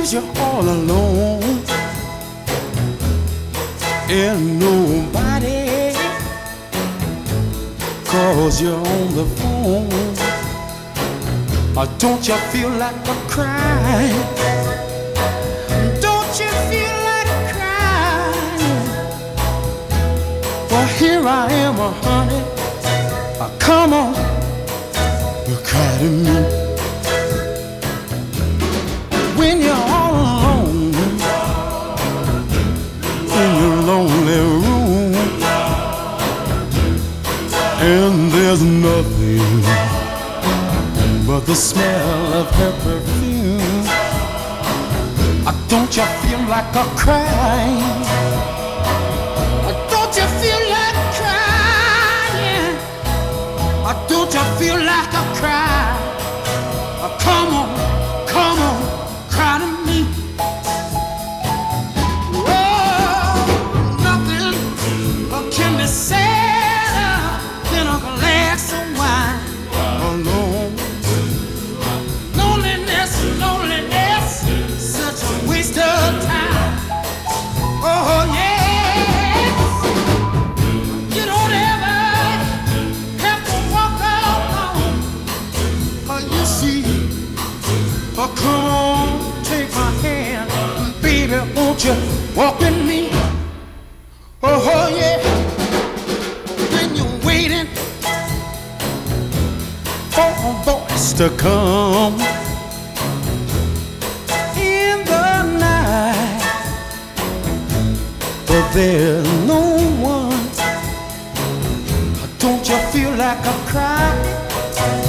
Sometimes you're all alone and nobody calls you on the phone. Or don't you feel like a crying? Don't you feel like crying? Well, here I am, honey. Come on, you cry to me. When you're all alone in your lonely room, and there's nothing but the smell of her perfume. Don't you feel like a crying? Don't you feel like crying? Don't you feel like a cry? Come on, cry to me. Oh, nothing can be sadder than a glass of wine alone. Loneliness, such a waste of time. Oh yeah, you don't ever have to walk alone. Oh, you see, oh come on, take my hand, baby, won't you walk with me? Oh yeah, when you're waiting for a voice to come in the night, but there's no one. Don't you feel like a cry?